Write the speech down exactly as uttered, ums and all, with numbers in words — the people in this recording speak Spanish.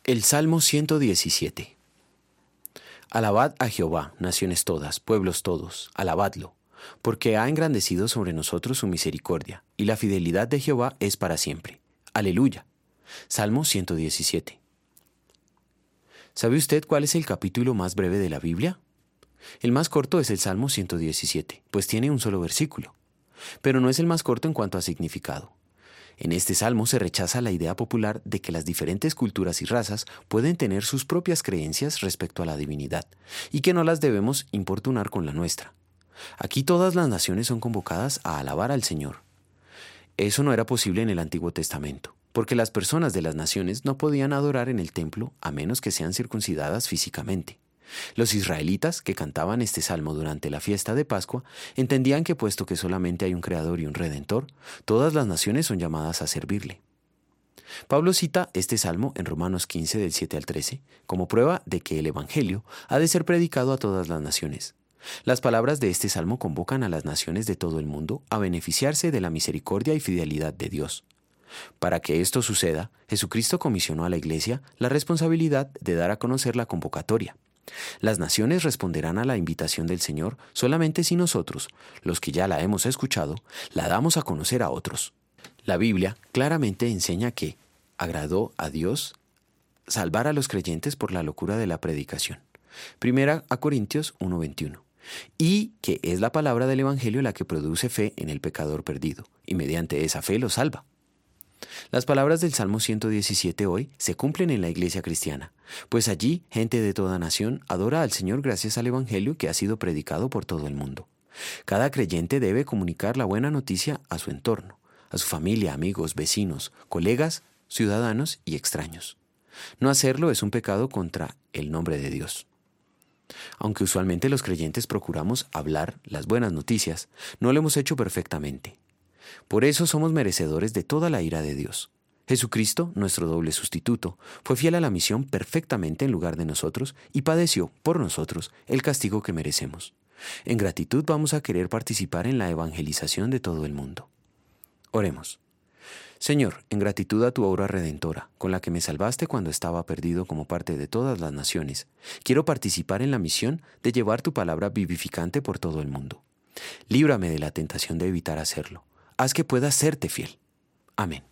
El Salmo ciento diecisiete. Alabad a Jehová, naciones todas, pueblos todos, alabadlo, porque ha engrandecido sobre nosotros su misericordia, y la fidelidad de Jehová es para siempre. Aleluya. Salmo ciento diecisiete. ¿Sabe usted cuál es el capítulo más breve de la Biblia? El más corto es el Salmo ciento diecisiete, pues tiene un solo versículo. Pero no es el más corto en cuanto a significado. En este salmo se rechaza la idea popular de que las diferentes culturas y razas pueden tener sus propias creencias respecto a la divinidad y que no las debemos importunar con la nuestra. Aquí todas las naciones son convocadas a alabar al Señor. Eso no era posible en el Antiguo Testamento, porque las personas de las naciones no podían adorar en el templo a menos que sean circuncidadas físicamente. Los israelitas, que cantaban este salmo durante la fiesta de Pascua, entendían que puesto que solamente hay un Creador y un Redentor, todas las naciones son llamadas a servirle. Pablo cita este salmo en Romanos quince, del siete al trece, como prueba de que el Evangelio ha de ser predicado a todas las naciones. Las palabras de este salmo convocan a las naciones de todo el mundo a beneficiarse de la misericordia y fidelidad de Dios. Para que esto suceda, Jesucristo comisionó a la Iglesia la responsabilidad de dar a conocer la convocatoria. Las naciones responderán a la invitación del Señor solamente si nosotros, los que ya la hemos escuchado, la damos a conocer a otros. La Biblia claramente enseña que agradó a Dios salvar a los creyentes por la locura de la predicación. Primera a Corintios uno veintiuno. Y que es la palabra del Evangelio la que produce fe en el pecador perdido, y mediante esa fe lo salva. Las palabras del Salmo ciento diecisiete hoy se cumplen en la iglesia cristiana, pues allí gente de toda nación adora al Señor gracias al Evangelio que ha sido predicado por todo el mundo. Cada creyente debe comunicar la buena noticia a su entorno, a su familia, amigos, vecinos, colegas, ciudadanos y extraños. No hacerlo es un pecado contra el nombre de Dios. Aunque usualmente los creyentes procuramos hablar las buenas noticias, no lo hemos hecho perfectamente. Por eso somos merecedores de toda la ira de Dios. Jesucristo, nuestro doble sustituto, fue fiel a la misión perfectamente en lugar de nosotros y padeció por nosotros el castigo que merecemos. En gratitud vamos a querer participar en la evangelización de todo el mundo. Oremos. Señor, en gratitud a tu obra redentora, con la que me salvaste cuando estaba perdido como parte de todas las naciones, quiero participar en la misión de llevar tu palabra vivificante por todo el mundo. Líbrame de la tentación de evitar hacerlo. Haz que pueda serte fiel. Amén.